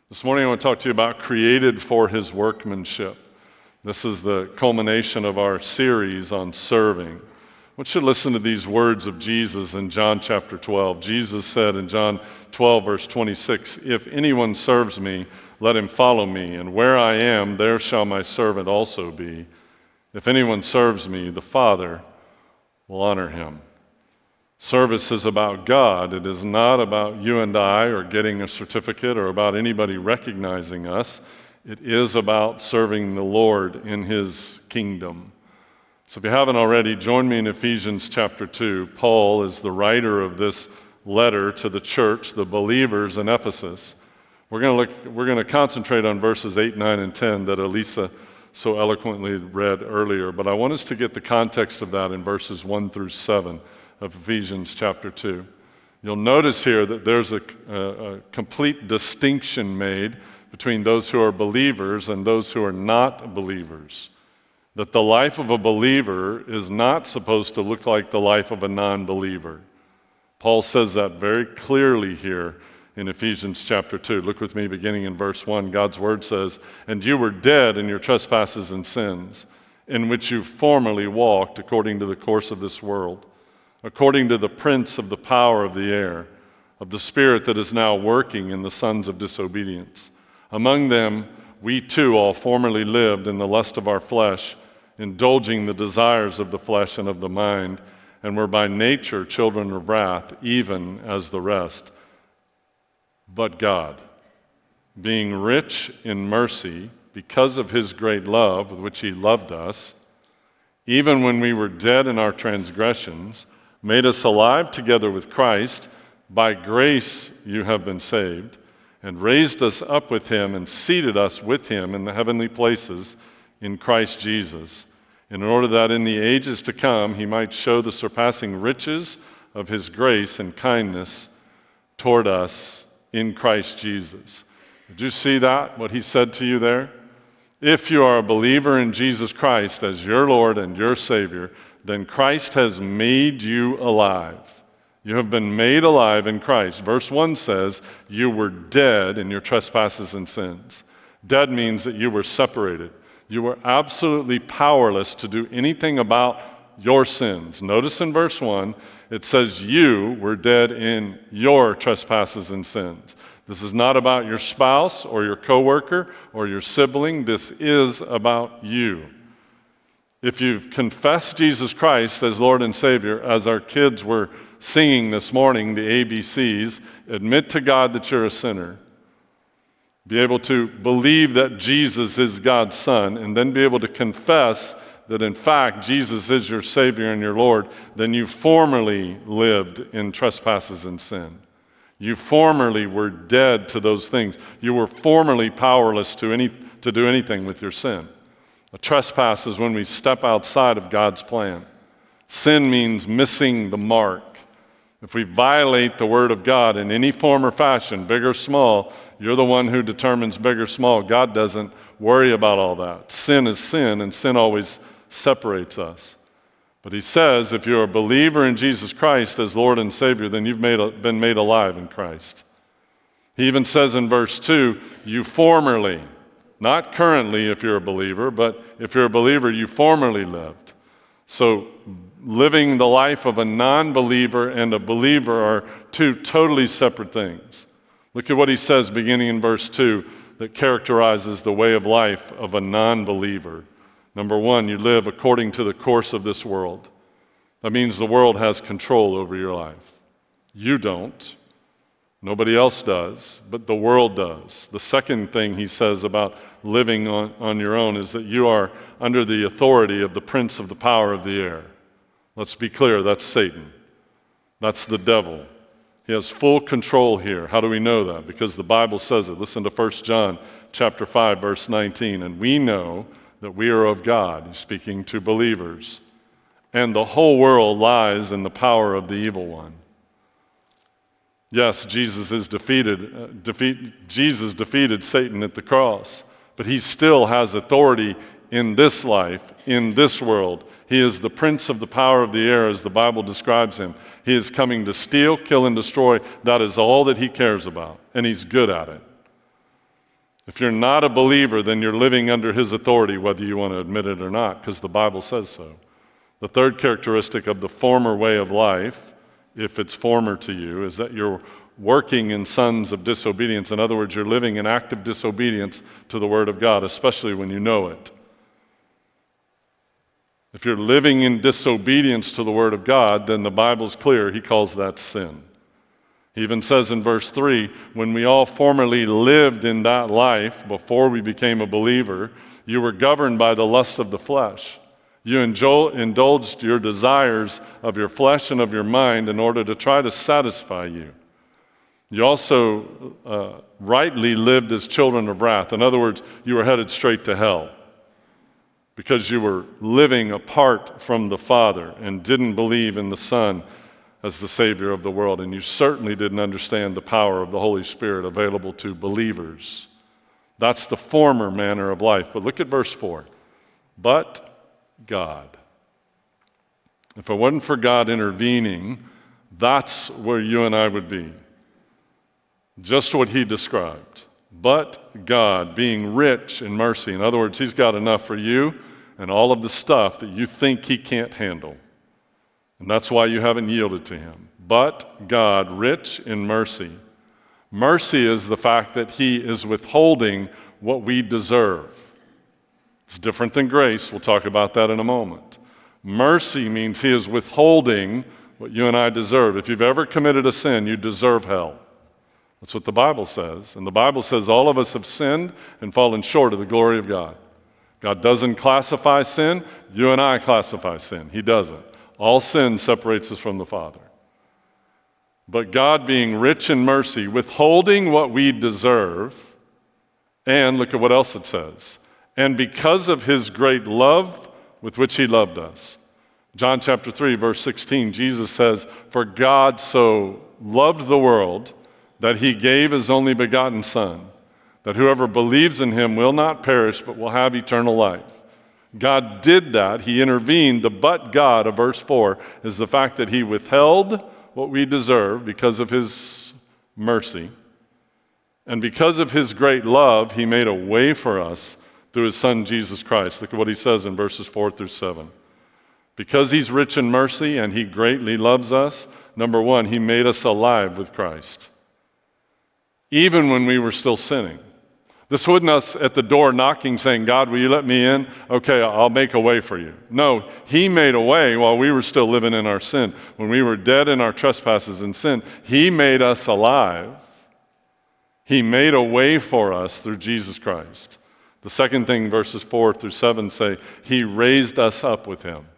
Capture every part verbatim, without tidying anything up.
This morning I want to talk to you about created for his workmanship. This is the culmination of our series on serving. I want you to listen to these words of Jesus in John chapter twelve. Jesus said in John twelve, verse twenty-six, "If anyone serves me, let him follow me, and where I am, there shall my servant also be. If anyone serves me, the Father will honor him." Service is about God. It is not about you and I or getting a certificate or about anybody recognizing us. It is about serving the Lord in his kingdom. So if you haven't already, join me in Ephesians chapter two. Paul is the writer of this letter to the church, the believers in Ephesus. We're going to look, we're going to concentrate on verses eight, nine, and ten that Elisa so eloquently read earlier, but I want us to get the context of that in verses one through seven of Ephesians chapter two. You'll notice here that there's a, a, a complete distinction made between those who are believers and those who are not believers. That the life of a believer is not supposed to look like the life of a non-believer. Paul says that very clearly here in Ephesians chapter two. Look with me beginning in verse one. God's word says, "And you were dead in your trespasses and sins, in which you formerly walked according to the course of this world, according to the prince of the power of the air, of the spirit that is now working in the sons of disobedience. Among them we too all formerly lived in the lust of our flesh, indulging the desires of the flesh and of the mind, and were by nature children of wrath, even as the rest. But God, being rich in mercy, because of his great love with which he loved us, even when we were dead in our transgressions, made us alive together with Christ. By grace you have been saved, and raised us up with him and seated us with him in the heavenly places in Christ Jesus, in order that in the ages to come he might show the surpassing riches of his grace and kindness toward us in Christ Jesus." Did you see that, what he said to you there? If you are a believer in Jesus Christ as your Lord and your Savior, then Christ has made you alive. You have been made alive in Christ. Verse one says, you were dead in your trespasses and sins. Dead means that you were separated. You were absolutely powerless to do anything about your sins. Notice in verse one, it says you were dead in your trespasses and sins. This is not about your spouse or your coworker or your sibling. This is about you. If you've confessed Jesus Christ as Lord and Savior, as our kids were singing this morning, the A B Cs, admit to God that you're a sinner, be able to believe that Jesus is God's Son, and then be able to confess that in fact Jesus is your Savior and your Lord, then you formerly lived in trespasses and sin. You formerly were dead to those things. You were formerly powerless to any to do anything with your sin. A trespass is when we step outside of God's plan. Sin means missing the mark. If we violate the word of God in any form or fashion, big or small, you're the one who determines big or small. God doesn't worry about all that. Sin is sin, and sin always separates us. But he says, if you're a believer in Jesus Christ as Lord and Savior, then you've made, been made alive in Christ. He even says in verse two, you formerly, not currently if you're a believer, but if you're a believer, you formerly lived. So living the life of a non-believer and a believer are two totally separate things. Look at what he says beginning in verse two that characterizes the way of life of a non-believer. Number one, you live according to the course of this world. That means the world has control over your life. You don't. Nobody else does, but the world does. The second thing he says about living on, on your own is that you are under the authority of the prince of the power of the air. Let's be clear, that's Satan. That's the devil. He has full control here. How do we know that? Because the Bible says it. Listen to First John chapter five, verse nineteen. And we know that we are of God, he's speaking to believers, and the whole world lies in the power of the evil one. Yes, Jesus is defeated. Uh, defeat, Jesus defeated Satan at the cross, but he still has authority in this life, in this world. He is the prince of the power of the air, as the Bible describes him. He is coming to steal, kill, and destroy. That is all that he cares about, and he's good at it. If you're not a believer, then you're living under his authority, whether you want to admit it or not, because the Bible says so. The third characteristic of the former way of life, if it's former to you, is that you're working in sons of disobedience. In other words, you're living in active disobedience to the Word of God, especially when you know it. If you're living in disobedience to the Word of God, then the Bible's clear, he calls that sin. He even says in verse three, when we all formerly lived in that life before we became a believer, you were governed by the lust of the flesh. You indulged your desires of your flesh and of your mind in order to try to satisfy you. You also uh, rightly lived as children of wrath. In other words, you were headed straight to hell because you were living apart from the Father and didn't believe in the Son as the Savior of the world, and you certainly didn't understand the power of the Holy Spirit available to believers. That's the former manner of life. But look at verse four. But God. If it wasn't for God intervening, that's where you and I would be. Just what he described. But God, being rich in mercy. In other words, he's got enough for you and all of the stuff that you think he can't handle. And that's why you haven't yielded to him. But God, rich in mercy. Mercy is the fact that he is withholding what we deserve. It's different than grace. We'll talk about that in a moment. Mercy means he is withholding what you and I deserve. If you've ever committed a sin, you deserve hell. That's what the Bible says. And the Bible says all of us have sinned and fallen short of the glory of God. God doesn't classify sin. You and I classify sin. He doesn't. All sin separates us from the Father. But God, being rich in mercy, withholding what we deserve, and look at what else it says, and because of his great love with which he loved us. John chapter three, verse sixteen, Jesus says, for God so loved the world that he gave his only begotten Son, that whoever believes in him will not perish but will have eternal life. God did that. He intervened. The but God of verse four is the fact that he withheld what we deserve because of his mercy. And because of his great love, he made a way for us through his Son, Jesus Christ. Look at what he says in verses four through seven. Because he's rich in mercy and he greatly loves us, number one, he made us alive with Christ, even when we were still sinning. This wasn't us at the door knocking saying, God, will you let me in? Okay, I'll make a way for you. No, he made a way while we were still living in our sin. When we were dead in our trespasses and sin, he made us alive. He made a way for us through Jesus Christ. The second thing, verses four through seven say, he raised us up with him.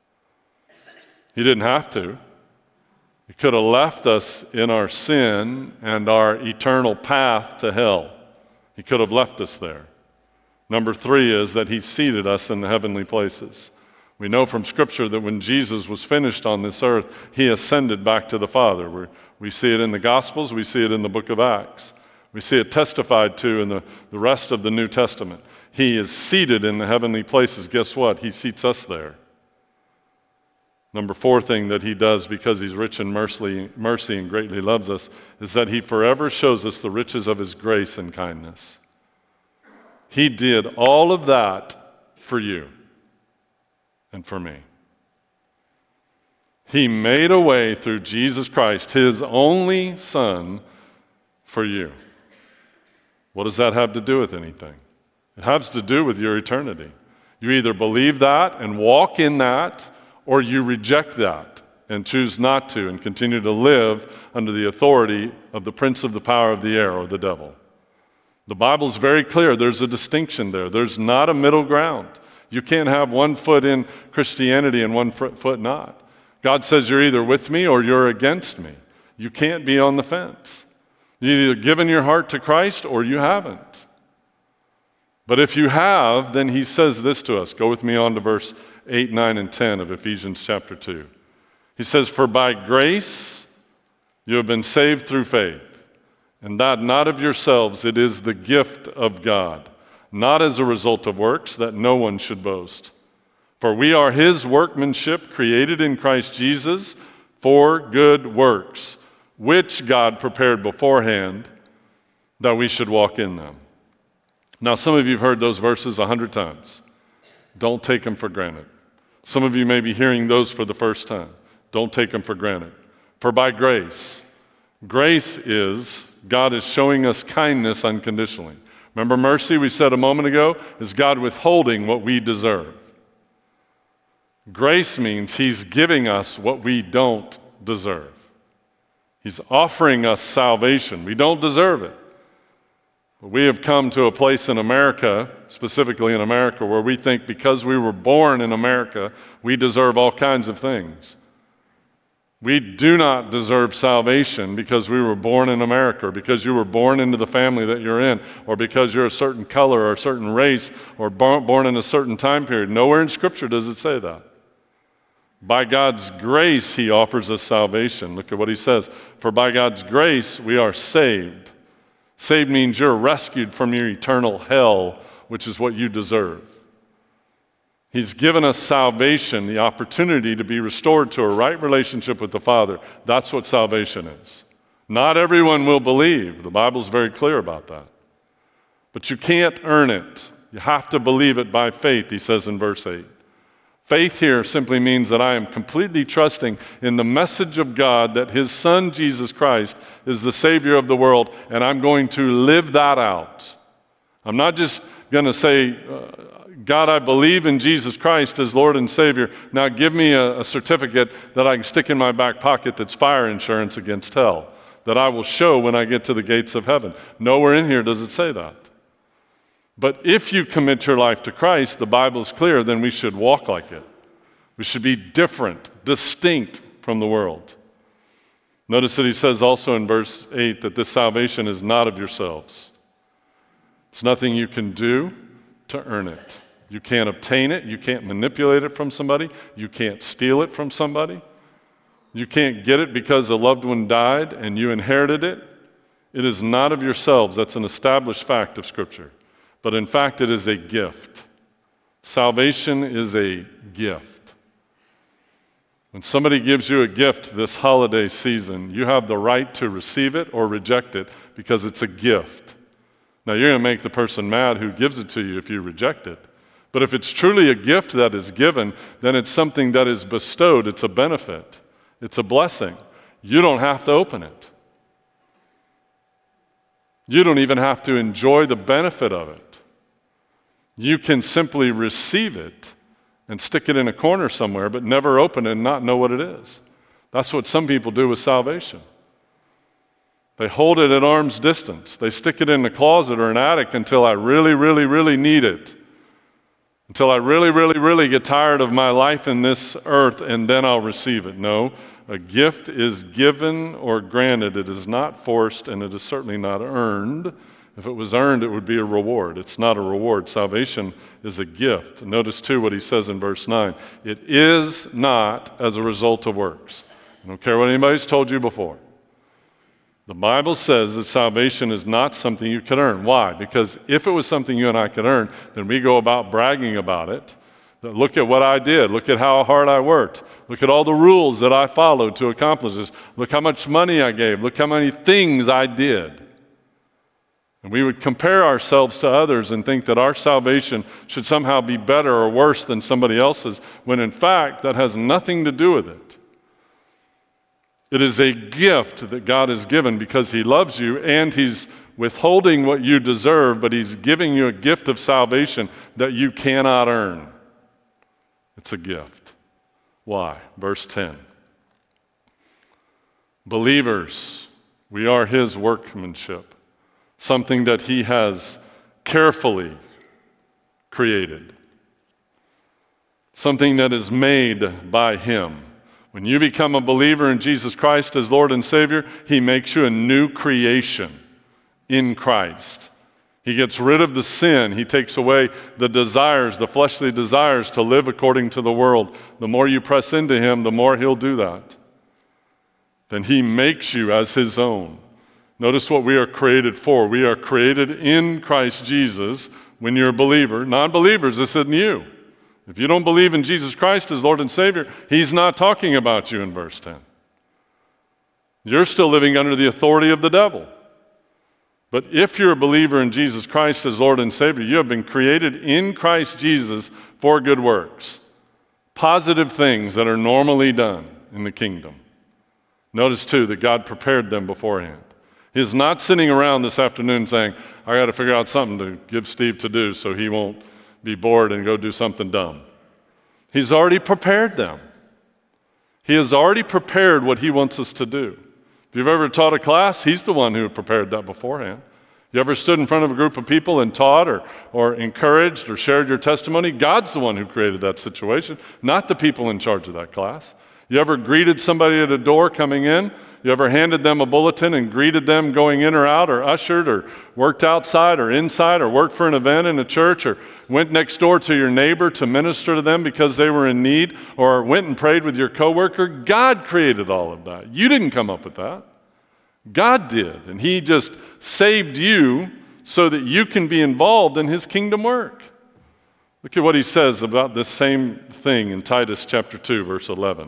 He didn't have to. He could have left us in our sin and our eternal path to hell. He could have left us there. Number three is that he seated us in the heavenly places. We know from Scripture that when Jesus was finished on this earth, he ascended back to the Father. We're, we see it in the Gospels. We see it in the book of Acts. We see it testified to in the, the rest of the New Testament. He is seated in the heavenly places. Guess what? He seats us there. Number four thing that he does, because he's rich in mercy, mercy and greatly loves us, is that he forever shows us the riches of his grace and kindness. He did all of that for you and for me. He made a way through Jesus Christ, his only Son, for you. What does that have to do with anything? It has to do with your eternity. You either believe that and walk in that, or you reject that and choose not to and continue to live under the authority of the prince of the power of the air, or the devil. The Bible's very clear. There's a distinction there. There's not a middle ground. You can't have one foot in Christianity and one foot not. God says you're either with me or you're against me. You can't be on the fence. You've either given your heart to Christ or you haven't. But if you have, then he says this to us. Go with me on to verse eight, nine, and ten of Ephesians chapter two. He says, for by grace you have been saved through faith, and that not of yourselves, it is the gift of God, not as a result of works, that no one should boast. For we are his workmanship, created in Christ Jesus for good works, which God prepared beforehand that we should walk in them. Now, some of you have heard those verses a hundred times. Don't take them for granted. Some of you may be hearing those for the first time. Don't take them for granted. For by grace, grace is God is showing us kindness unconditionally. Remember, mercy, we said a moment ago, is God withholding what we deserve. Grace means He's giving us what we don't deserve. He's offering us salvation. We don't deserve it. But we have come to a place in America, specifically in America, where we think because we were born in America, we deserve all kinds of things. We do not deserve salvation because we were born in America, or because you were born into the family that you're in, or because you're a certain color or a certain race, or born in a certain time period. Nowhere in Scripture does it say that. By God's grace, He offers us salvation. Look at what He says. For by God's grace, we are saved. Saved means you're rescued from your eternal hell, which is what you deserve. He's given us salvation, the opportunity to be restored to a right relationship with the Father. That's what salvation is. Not everyone will believe. The Bible's very clear about that. But you can't earn it. You have to believe it by faith, He says in verse eight. Faith here simply means that I am completely trusting in the message of God that His Son, Jesus Christ, is the Savior of the world, and I'm going to live that out. I'm not just going to say, uh, God, I believe in Jesus Christ as Lord and Savior. Now give me a, a certificate that I can stick in my back pocket that's fire insurance against hell, that I will show when I get to the gates of heaven. Nowhere in here does it say that. But if you commit your life to Christ, the Bible's clear, then we should walk like it. We should be different, distinct from the world. Notice that He says also in verse eight that this salvation is not of yourselves. It's nothing you can do to earn it. You can't obtain it. You can't manipulate it from somebody. You can't steal it from somebody. You can't get it because a loved one died and you inherited it. It is not of yourselves. That's an established fact of Scripture. But in fact, it is a gift. Salvation is a gift. When somebody gives you a gift this holiday season, you have the right to receive it or reject it because it's a gift. Now, you're going to make the person mad who gives it to you if you reject it. But if it's truly a gift that is given, then it's something that is bestowed. It's a benefit. It's a blessing. You don't have to open it. You don't even have to enjoy the benefit of it. You can simply receive it and stick it in a corner somewhere, but never open it and not know what it is. That's what some people do with salvation. They hold it at arm's distance. They stick it in the closet or an attic until I really, really, really need it. Until I really, really, really get tired of my life in this earth, and then I'll receive it. No, a gift is given or granted. It is not forced, and it is certainly not earned. If it was earned, it would be a reward. It's not a reward. Salvation is a gift. Notice, too, what he says in verse nine. It is not as a result of works. I don't care what anybody's told you before. The Bible says that salvation is not something you can earn. Why? Because if it was something you and I could earn, then we go about bragging about it. Look at what I did. Look at how hard I worked. Look at all the rules that I followed to accomplish this. Look how much money I gave. Look how many things I did. And we would compare ourselves to others and think that our salvation should somehow be better or worse than somebody else's, when in fact that has nothing to do with it. It is a gift that God has given because He loves you, and He's withholding what you deserve, but He's giving you a gift of salvation that you cannot earn. It's a gift. Why? Verse ten. Believers, we are His workmanship, something that He has carefully created, something that is made by Him. When you become a believer in Jesus Christ as Lord and Savior, He makes you a new creation in Christ. He gets rid of the sin. He takes away the desires, the fleshly desires to live according to the world. The more you press into Him, the more He'll do that. Then He makes you as His own. Notice what we are created for. We are created in Christ Jesus when you're a believer. Non-believers, this isn't you. If you don't believe in Jesus Christ as Lord and Savior, He's not talking about you in verse ten. You're still living under the authority of the devil. But if you're a believer in Jesus Christ as Lord and Savior, you have been created in Christ Jesus for good works, positive things that are normally done in the kingdom. Notice, too, that God prepared them beforehand. He's not sitting around this afternoon saying, I got to figure out something to give Steve to do so he won't be bored and go do something dumb. He's already prepared them. He has already prepared what he wants us to do. If you've ever taught a class, he's the one who prepared that beforehand. You ever stood in front of a group of people and taught or, or encouraged or shared your testimony? God's the one who created that situation, not the people in charge of that class. You ever greeted somebody at a door coming in? You ever handed them a bulletin and greeted them going in or out, or ushered, or worked outside or inside, or worked for an event in a church, or went next door to your neighbor to minister to them because they were in need, or went and prayed with your coworker? God created all of that. You didn't come up with that. God did, and he just saved you so that you can be involved in his kingdom work. Look at what he says about this same thing in Titus chapter two, verse eleven.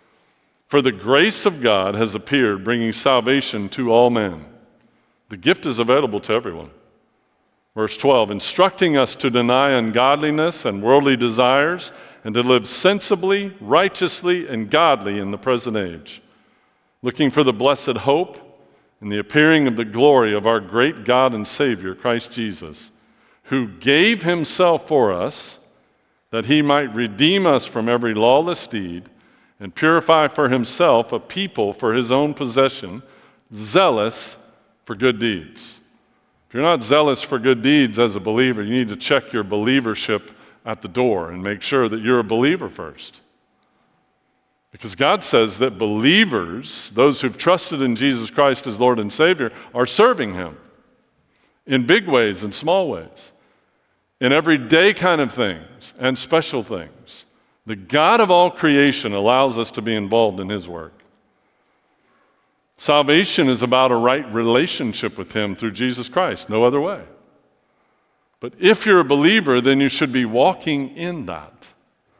For the grace of God has appeared, bringing salvation to all men. The gift is available to everyone. Verse twelve, instructing us to deny ungodliness and worldly desires and to live sensibly, righteously, and godly in the present age, looking for the blessed hope and the appearing of the glory of our great God and Savior, Christ Jesus, who gave himself for us that he might redeem us from every lawless deed and purify for himself a people for his own possession, zealous for good deeds. If you're not zealous for good deeds as a believer, you need to check your believership at the door and make sure that you're a believer first. Because God says that believers, those who've trusted in Jesus Christ as Lord and Savior, are serving him in big ways and small ways, in everyday kind of things and special things. The God of all creation allows us to be involved in his work. Salvation is about a right relationship with him through Jesus Christ, no other way. But if you're a believer, then you should be walking in that.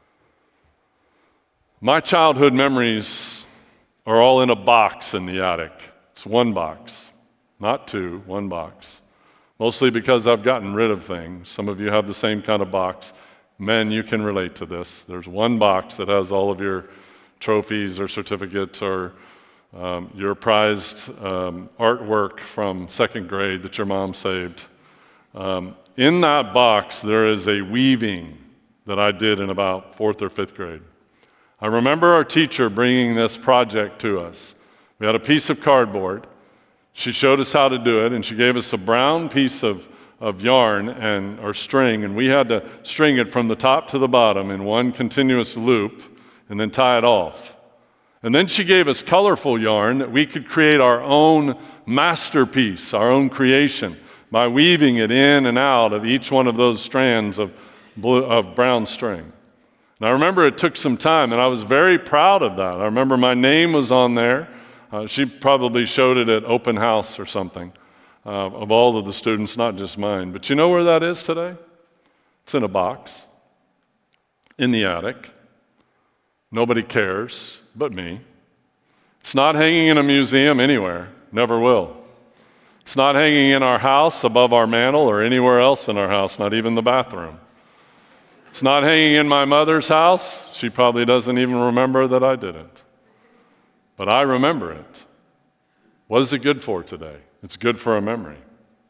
My childhood memories are all in a box in the attic. It's one box, not two, one box. Mostly because I've gotten rid of things. Some of you have the same kind of box. Men, you can relate to this. There's one box that has all of your trophies or certificates or um, your prized um, artwork from second grade that your mom saved. Um, in that box, there is a weaving that I did in about fourth or fifth grade. I remember our teacher bringing this project to us. We had a piece of cardboard. She showed us how to do it, and she gave us a brown piece of, of yarn and or string, and we had to string it from the top to the bottom in one continuous loop and then tie it off. And then she gave us colorful yarn that we could create our own masterpiece, our own creation, by weaving it in and out of each one of those strands of, blue, of brown string. And I remember it took some time, and I was very proud of that. I remember my name was on there. Uh, she probably showed it at open house or something uh, of all of the students, not just mine. But you know where that is today? It's in a box in the attic. Nobody cares but me. It's not hanging in a museum anywhere. Never will. It's not hanging in our house above our mantle or anywhere else in our house, not even the bathroom. It's not hanging in my mother's house. She probably doesn't even remember that I did it. But I remember it. What is it good for today? It's good for a memory.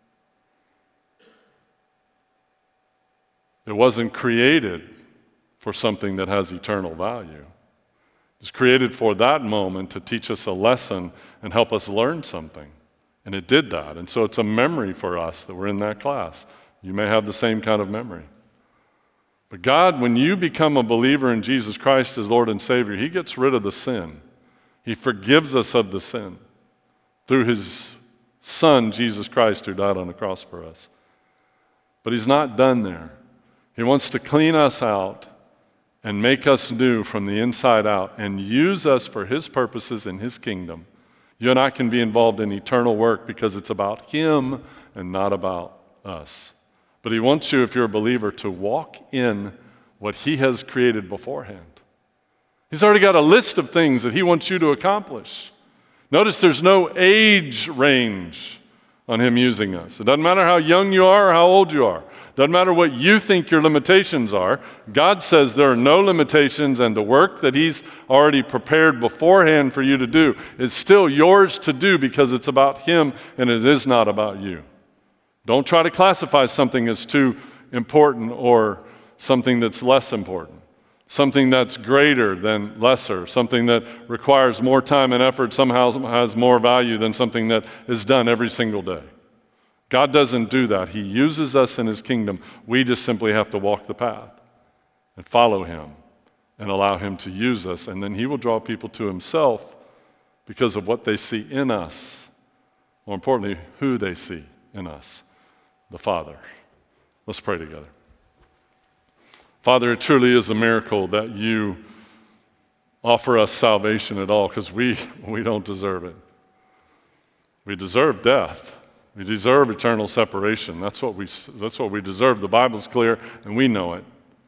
It wasn't created for something that has eternal value. It was created for that moment to teach us a lesson and help us learn something. And it did that. And so it's a memory for us that we're in that class. You may have the same kind of memory. But God, when you become a believer in Jesus Christ as Lord and Savior, he gets rid of the sin. He forgives us of the sin through his Son, Jesus Christ, who died on the cross for us. But he's not done there. He wants to clean us out and make us new from the inside out and use us for his purposes in his kingdom. You and I can be involved in eternal work because it's about him and not about us. But he wants you, if you're a believer, to walk in what he has created beforehand. He's already got a list of things that he wants you to accomplish. Notice there's no age range on him using us. It doesn't matter how young you are or how old you are. It doesn't matter what you think your limitations are. God says there are no limitations, and the work that he's already prepared beforehand for you to do is still yours to do because it's about him and it is not about you. Don't try to classify something as too important or something that's less important. Something that's greater than lesser, something that requires more time and effort somehow has more value than something that is done every single day. God doesn't do that. He uses us in his kingdom. We just simply have to walk the path and follow him and allow him to use us, and then he will draw people to himself because of what they see in us. More importantly, who they see in us, the Father. Let's pray together. Father, it truly is a miracle that you offer us salvation at all, because we, we don't deserve it. We deserve death. We deserve eternal separation. That's what we, that's what we deserve. The Bible's clear, and we know it.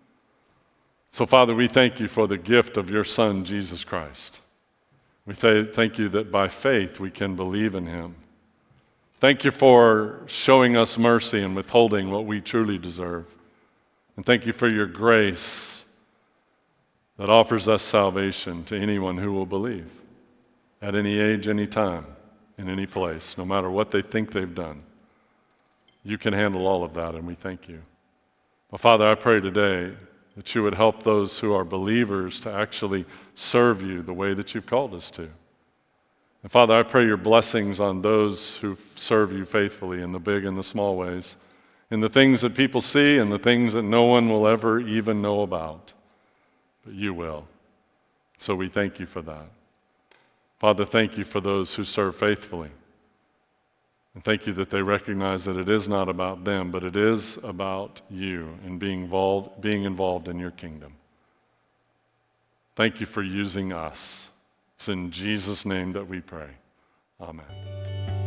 So, Father, we thank you for the gift of your Son, Jesus Christ. We th- thank you that by faith we can believe in him. Thank you for showing us mercy and withholding what we truly deserve. And thank you for your grace that offers us salvation to anyone who will believe at any age, any time, in any place, no matter what they think they've done. You can handle all of that, and we thank you. But Father, I pray today that you would help those who are believers to actually serve you the way that you've called us to. And Father, I pray your blessings on those who serve you faithfully in the big and the small ways, in the things that people see and the things that no one will ever even know about. But you will. So we thank you for that. Father, thank you for those who serve faithfully. And thank you that they recognize that it is not about them, but it is about you and being involved, being involved in your kingdom. Thank you for using us. It's in Jesus' name that we pray. Amen.